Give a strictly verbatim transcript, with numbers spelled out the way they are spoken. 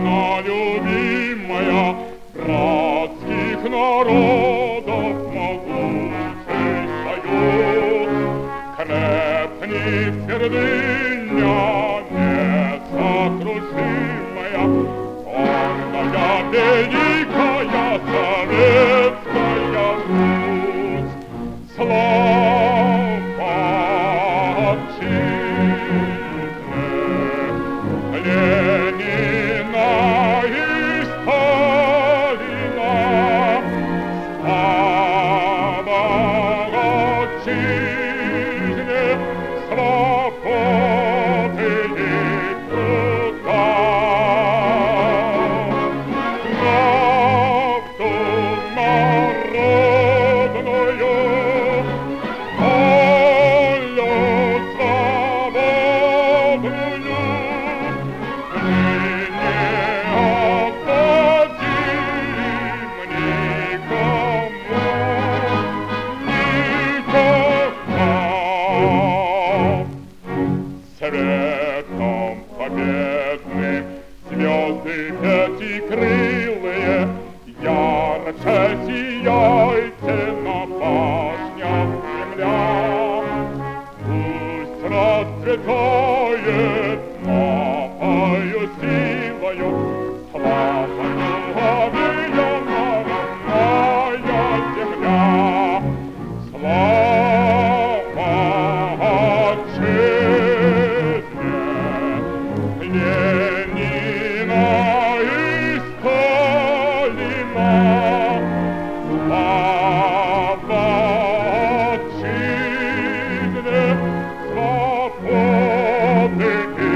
Родина любимая братских народов, могучий союз. Крепнет твердыня несокрушимая, гордая, великая Советская Русь. Слава Отчизне, Ленина и Сталина. Слава Отчизне, свободы и труда. Правду народную, волю свободную мы не отдадим никому никогда. Светом победным звезды пятикрылые, ярче сияйте на башнях земля. Пусть расцветает новою силою, славою объявлена родная земля. Слава Отчизне, Ленина и Сталина. Слава Отчизне, свободы